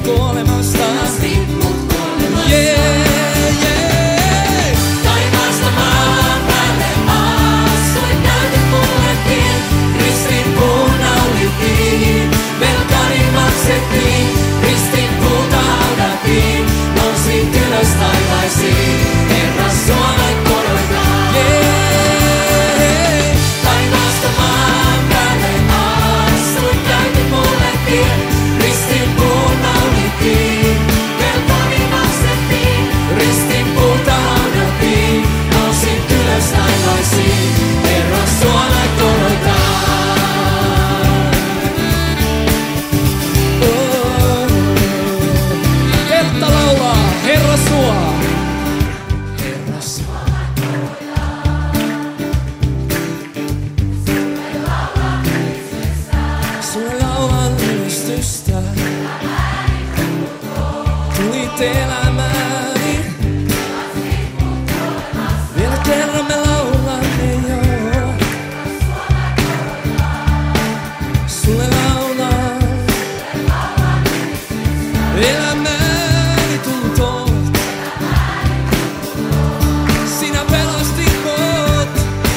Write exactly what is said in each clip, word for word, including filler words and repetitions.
kuolemasta. Pelastit mut kuolemasta. Yeah, yeah. Taivaasta maan päälle astuit, näytit mulle tien. Ristin puun naulittiin, velkani maksettiin. Ristin puuta haudattiin, nousit ylös taivaisiin. Herra, sua mä korotan. Yeah. Taivaasta maan päälle astuit, näytit mulle tien. Ristin puun naulittiin, velkani maksettiin. Ristin puuta haudattiin, nousit ylös taivaisiin. Herra, sua mä korotan. Oh. Keltta laulaa, Herra sua. Herra, sua Sulle laulan ylistystä. Tulit elämääni. Vielä kerran me laulamme jo. Sulle laulan elämääni tuntoot. Sinä pelastit mut.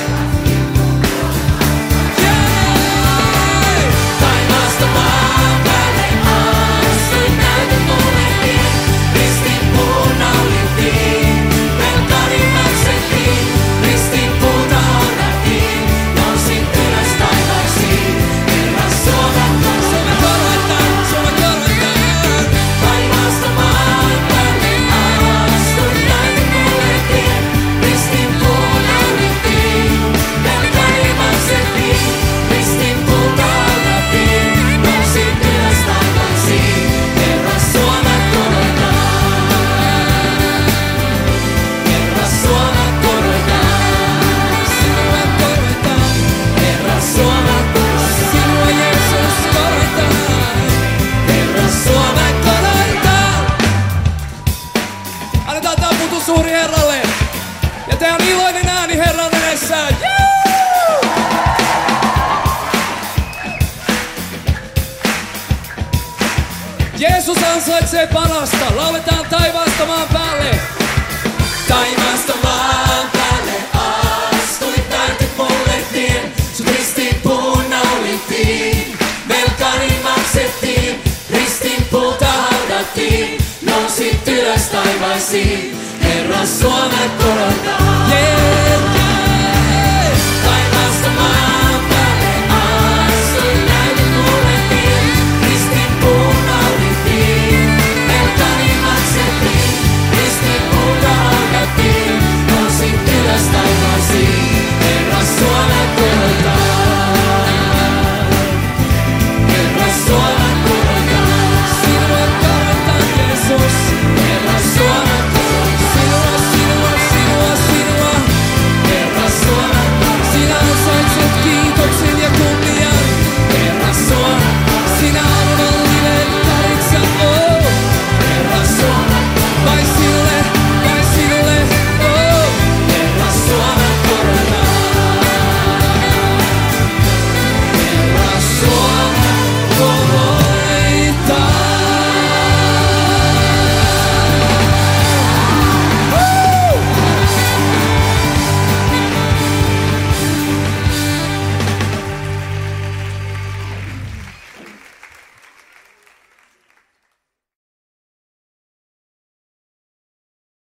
Yeah! taivaasta maan päälle astuit, näytit mulle tien. Ristin puun naulittiin, velkani maksettiin. Ristin puuta haudattiin, nousit ylös taivaisiin. Herra, sua mä Sulle korotan. korotan, sulle korotan. Taivaasta maan päälle astuit, näytit mulle tien. Ristin puun naulittiin, velkani maksettiin. Ristin puuta haudattiin, nousit ylös taivaisiin. Herra, sua mä korotan. Herra, sua mä korotan. Sinua korotan, Herra, sua mä korotan. sinua Jeesus korotan. Herra, sua mä Korotan. Annetaan taputus suuri Herralle. Ja tehdään iloinen ääni Herran edessä. Juu! Jeesus ansaitsee parasta. Lauletaan taivaasta maan päälle. Taivaasta maan päälle astuit, näytit mulle tien. Sut ristin puun naulittiin, velkani maksettiin. Ristin puuta haudattiin, nousit ylös taivaisiin. Herra, sua mä korotan. Yeah,